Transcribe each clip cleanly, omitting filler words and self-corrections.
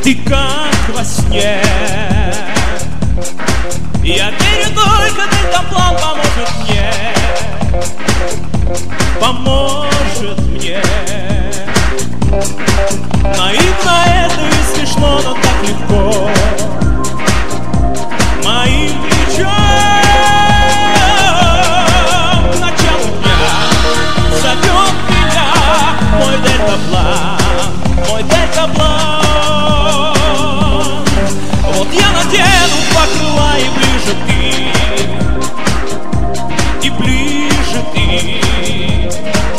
Ты как во сне. Я верю, только дельтаплан поможет мне. Поможет мне. Наивно это и смешно, но так легко. Моим плечом к началу дня зовет меня мой дельтаплан, мой дельтаплан. Вот я надену покрыла, и ближе ты, и ближе ты.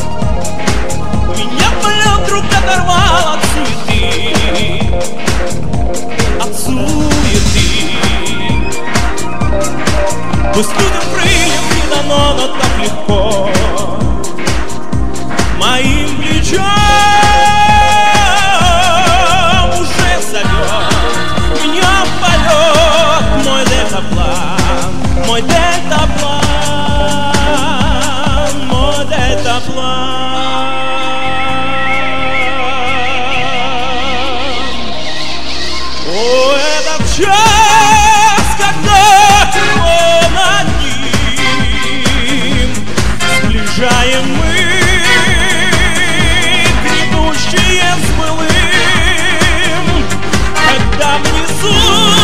Меня полет вдруг оторвал от суеты, от суеты. Пусть людям крыльев не дано, но так легко. Моим плечом уже зовет меня в полет мой дельтаплан, мой дельтаплан, мой дельтаплан. О, этот час, когда тепло над ним, сближаем мы грядущее с былым, когда внизу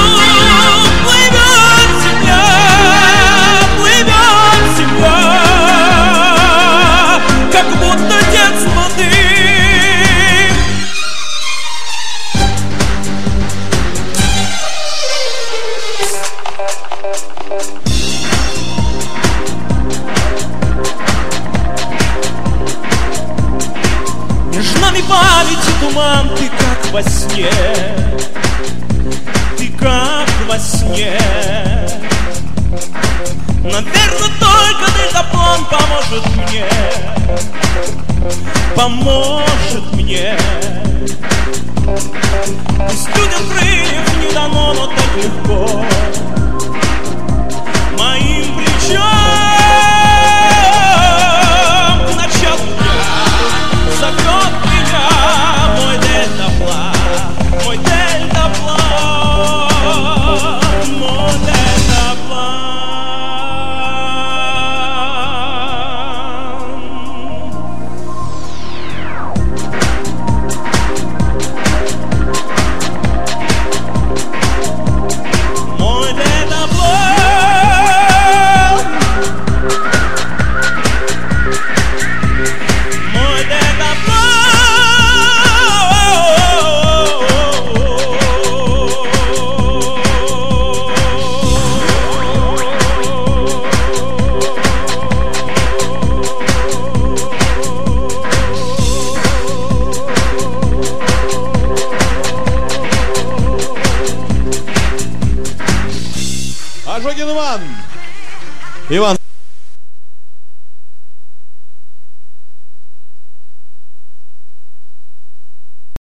плывет земля, как будто детство ты. Между нами память и туман, ты как во сне, ты как во сне. Наверное, только дельтаплан поможет мне, поможет мне. Пусть людям крыльев не дано, но так легко. Моим плечом к началу дня зовет меня мой дельтаплан, мой дельтаплан, мой дельтаплан. Мой дельтаплан. Ожогин Иван. Иван.